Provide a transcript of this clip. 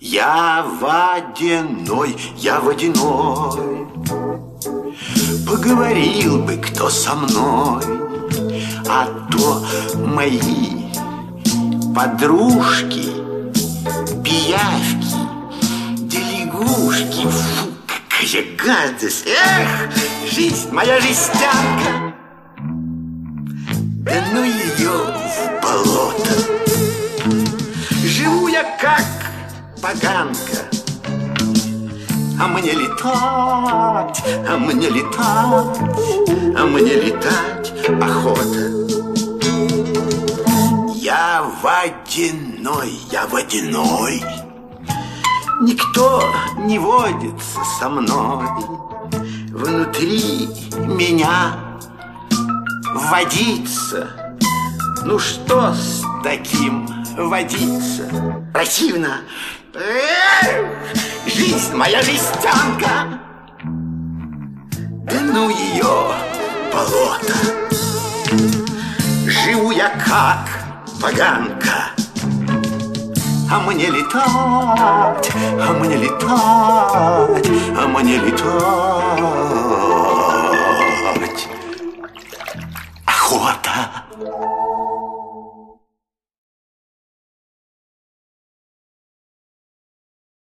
Я водяной, я водяной. Поговорил бы кто со мной, а то мои подружки, пиявки, да лягушки. Фу, какая гадость! Эх, жизнь моя жестянка! Да ну ее в болото! Живу я как поганка, а мне летать, а мне летать, а мне летать охота. Я водяной, я водяной. Никто не водится со мной. Внутри меня водиться. Ну что с таким водиться? Противно. Жизнь моя жестянка. Да ну ее болото. Живу я как поганка, а мне летать, а мне летать, а мне летать охота.